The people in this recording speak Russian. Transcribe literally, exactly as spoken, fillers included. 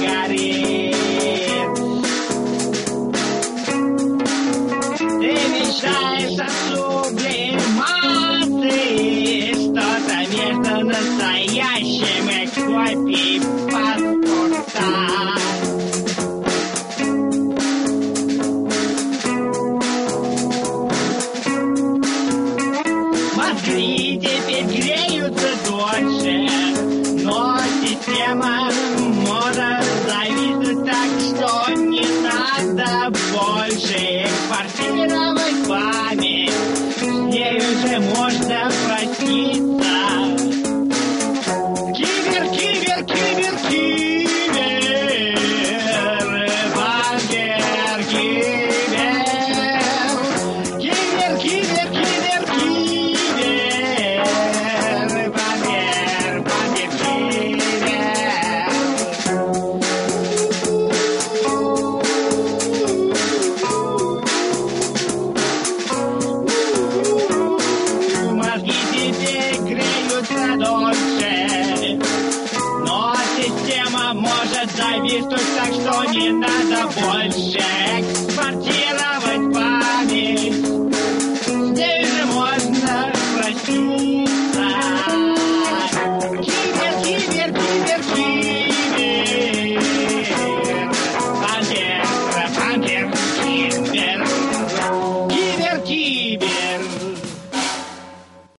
горит. Ты мечтаешь о сублимации, что-то между настоящим и копией паспорта. Мозги теперь греются дольше, но система может зависнуть так, что не надо больше экспортировать память, с ней уже можно проститься. Кибер, кибер, кибер, кибер, бангер, кибер, кибер, кибер, кибер, кибер, бангер, бангер, кибер. Мозги теперь греются дольше, но система может зависнуть так, что не надо больше экспортировать память.